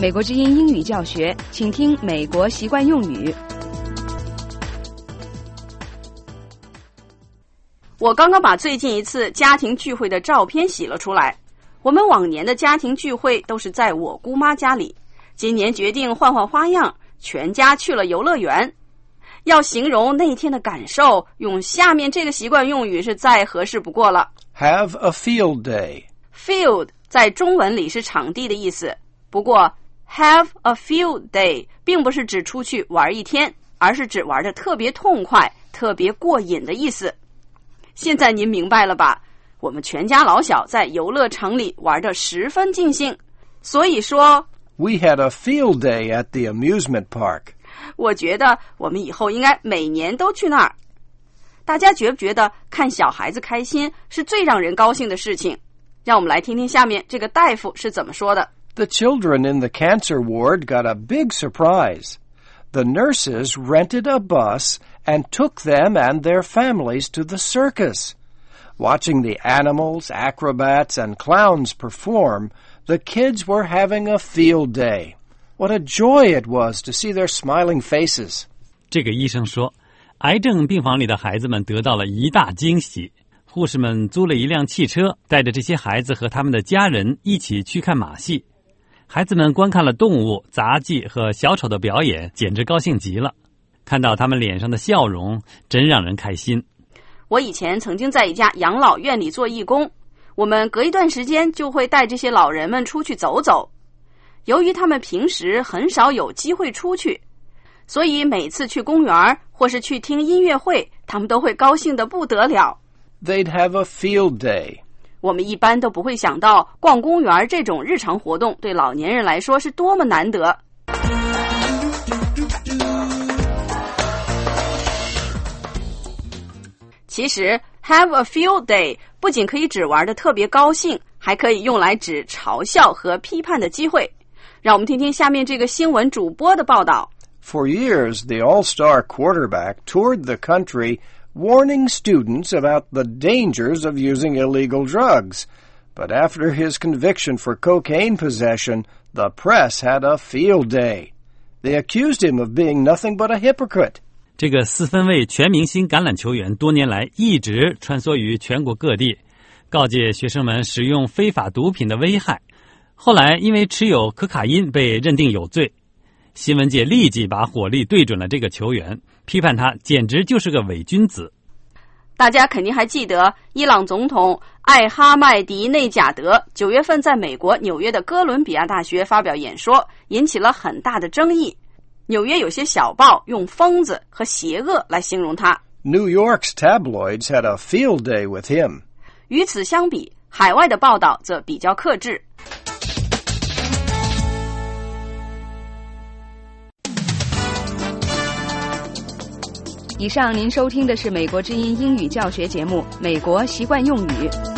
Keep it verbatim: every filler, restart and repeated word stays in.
美国之音英语教学，请听美国习惯用语。 我刚刚把最近一次家庭聚会的照片洗了出来。我们往年的家庭聚会都是在我姑妈家里，今年决定换换花样，全家去了游乐园。要形容那天的感受，用下面这个习惯用语是再合适不过了。 Have a field day. Field 在中文里是场地的意思，不过 have a field day 并不是指出去玩一天，而是指玩得特别痛快、特别过瘾的意思。现在您明白了吧？我们全家老小在游乐场里玩得十分尽兴，所以说 We had a field day at the amusement park. 我觉得我们以后应该每年都去那儿。大家觉不觉得看小孩子开心是最让人高兴的事情？让我们来听听下面这个大夫是怎么说的。 The children in the cancer ward got a big surprise. The nurses rented a bus and took them and their families to the circus. Watching the animals, acrobats, and clowns perform, the kids were having a field day. What a joy it was to see their smiling faces. 这个医生说，癌症病房里的孩子们得到了一大惊喜。护士们租了一辆汽车，带着这些孩子和他们的家人一起去看马戏。孩子们观看了动物、杂技和小丑的表演，简直高兴极了。看到他们脸上的笑容，真让人开心。 我以前曾经在一家养老院里做义工，我们隔一段时间就会带这些老人们出去走走。由于他们平时很少有机会出去，所以每次去公园或是去听音乐会，他们都会高兴得不得了。 They'd have a field day. 我们一般都不会想到逛公园这种日常活动对老年人来说是多么难得。其实 have a field day 不仅可以指玩得特别高兴，还可以用来指嘲笑和批判的机会。让我们听听下面这个新闻主播的报道。 For years, the all-star quarterback toured the country warning students about the dangers of using illegal drugs. But after his conviction for cocaine possession, the press had a field day. They accused him of being nothing but a hypocrite. 这个四分卫全明星橄榄球员多年来一直穿梭于全国各地，告诫学生们使用非法毒品的危害。后来因为持有可卡因被认定有罪，新闻界立即把火力对准了这个球员，批判他简直就是个伪君子。 大家肯定还记得伊朗总统艾哈迈迪内贾德九月份在美国纽约的哥伦比亚大学发表演说，引起了很大的争议。纽约有些小报用疯子和邪恶来形容他。 New York's tabloids had a field day with him. 与此相比，海外的报道则比较克制。 以上您收听的是美国之音英语教学节目《美国习惯用语》。